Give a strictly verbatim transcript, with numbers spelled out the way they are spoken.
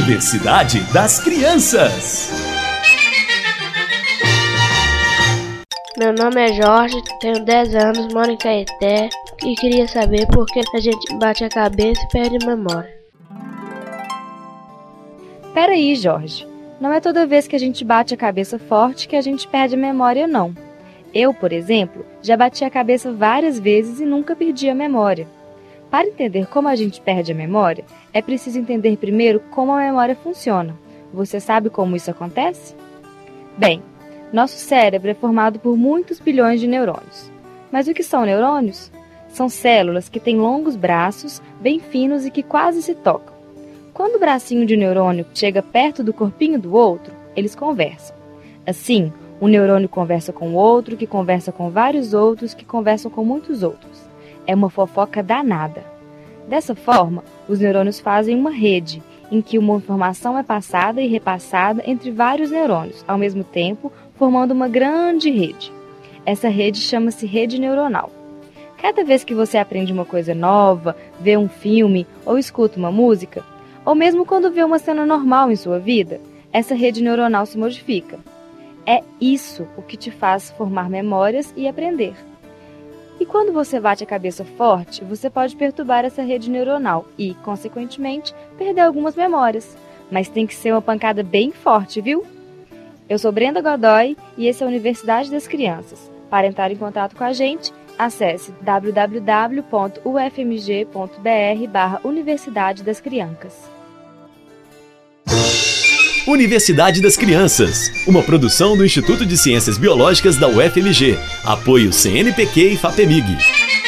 Universidade das Crianças. Meu nome é Jorge, tenho dez anos, moro em Caeté e queria saber por que a gente bate a cabeça e perde a memória. Peraí, Jorge. Não é toda vez que a gente bate a cabeça forte que a gente perde a memória, não. Eu, por exemplo, já bati a cabeça várias vezes e nunca perdi a memória. Para entender como a gente perde a memória, é preciso entender primeiro como a memória funciona. Você sabe como isso acontece? Bem, nosso cérebro é formado por muitos bilhões de neurônios. Mas o que são neurônios? São células que têm longos braços, bem finos e que quase se tocam. Quando o bracinho de um neurônio chega perto do corpinho do outro, eles conversam. Assim, um neurônio conversa com o outro, que conversa com vários outros, que conversam com muitos outros. É uma fofoca danada. Dessa forma, os neurônios fazem uma rede, em que uma informação é passada e repassada entre vários neurônios, ao mesmo tempo, formando uma grande rede. Essa rede chama-se rede neuronal. Cada vez que você aprende uma coisa nova, vê um filme ou escuta uma música, ou mesmo quando vê uma cena normal em sua vida, essa rede neuronal se modifica. É isso o que te faz formar memórias e aprender. E quando você bate a cabeça forte, você pode perturbar essa rede neuronal e, consequentemente, perder algumas memórias. Mas tem que ser uma pancada bem forte, viu? Eu sou Brenda Godoy e esse é a Universidade das Crianças. Para entrar em contato com a gente, acesse w w w ponto u f m g ponto b r barra Universidade das Crianças. Universidade das Crianças, uma produção do Instituto de Ciências Biológicas da U F M G. Apoio C N Pq e FAPEMIG.